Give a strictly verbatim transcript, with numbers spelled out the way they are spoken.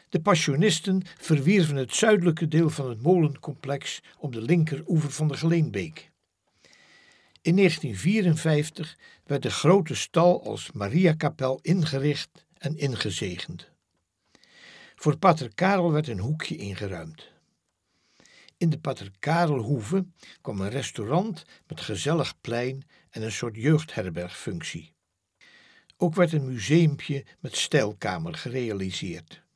De Passionisten verwierven het zuidelijke deel van het molencomplex op de linkeroever van de Geleenbeek. In negentien vierenvijftig werd de grote stal als Mariakapel ingericht en ingezegend. Voor pater Karel werd een hoekje ingeruimd. In de pater Karelhoeve kwam een restaurant met gezellig plein en een soort jeugdherbergfunctie. Ook werd een museumpje met stijlkamer gerealiseerd.